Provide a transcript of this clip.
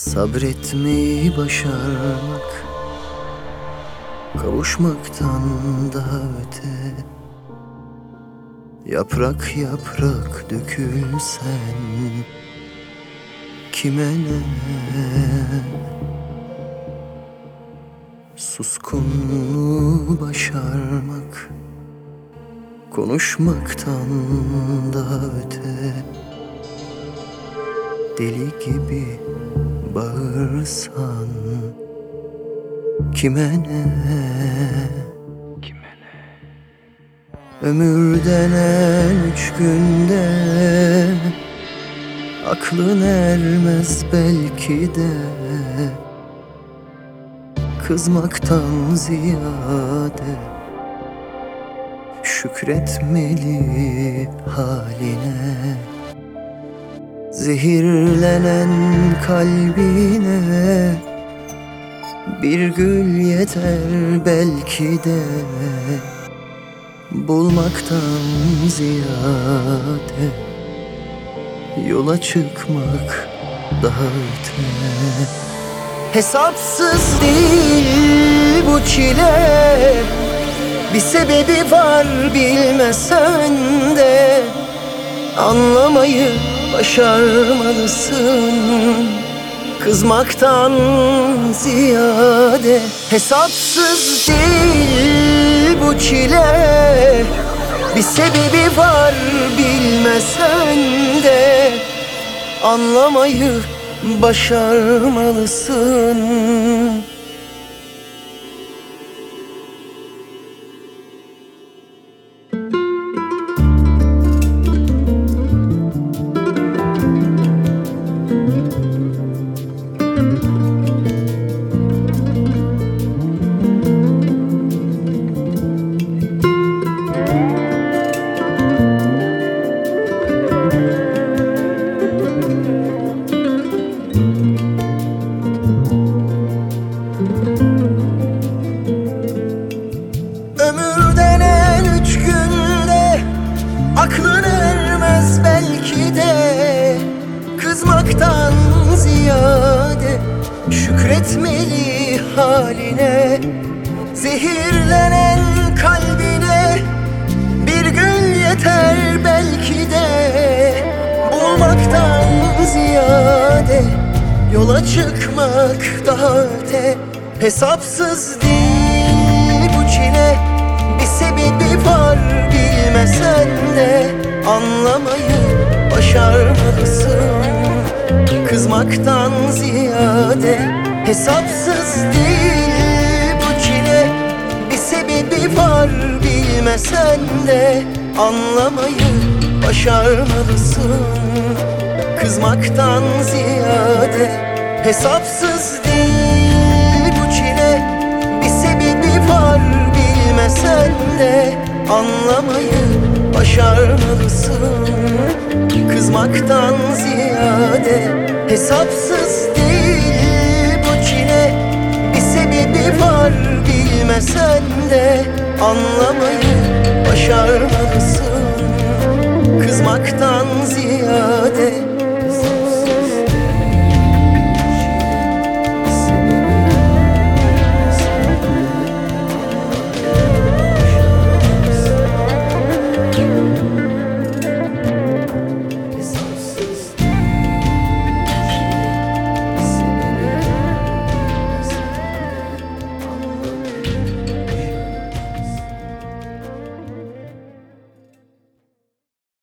Sabretmeyi başarmak, kavuşmaktan daha öte. Yaprak yaprak dökülsen kime ne? Suskunluğu başarmak, konuşmaktan daha öte. Deli gibi bağırsan kime ne? Ömür denen 3 günde aklın ermez belki de. Kızmaktan ziyade şükretmeli haline. Zehirlenen kalbine bir gül yeter belki de. Bulmaktan ziyade yola çıkmak daha öte. Hesapsız değil bu çile, bir sebebi var bilmesen de. Anlamayı başarmalısın, kızmaktan ziyade. Hesapsız değil bu çile, bir sebebi var bilmesen de. Anlamayı başarmalısın. Ömür denen 3 günde aklın ermez belki de. Kızmaktan ziyade şükretmeli haline. Zehirlenen kalbine bir gül yeter belki de. Bulmaktan ziyade yola çıkmak daha öte. Hesapsız değil bu çile, bir sebebi var bilmesen de. Anlamayı başarmalısın, kızmaktan ziyade. Hesapsız değil bu çile, bir sebebi var bilmesen de. Anlamayı başarmalısın, kızmaktan ziyade. Hesapsız değil bu çile, bir sebebi var bilmesen de. Anlamayı başarmalısın, kızmaktan ziyade. Hesapsız değil bu çile, bir sebebi var bilmesen de. Anlamayı başarmalısın, kızmaktan ziyade.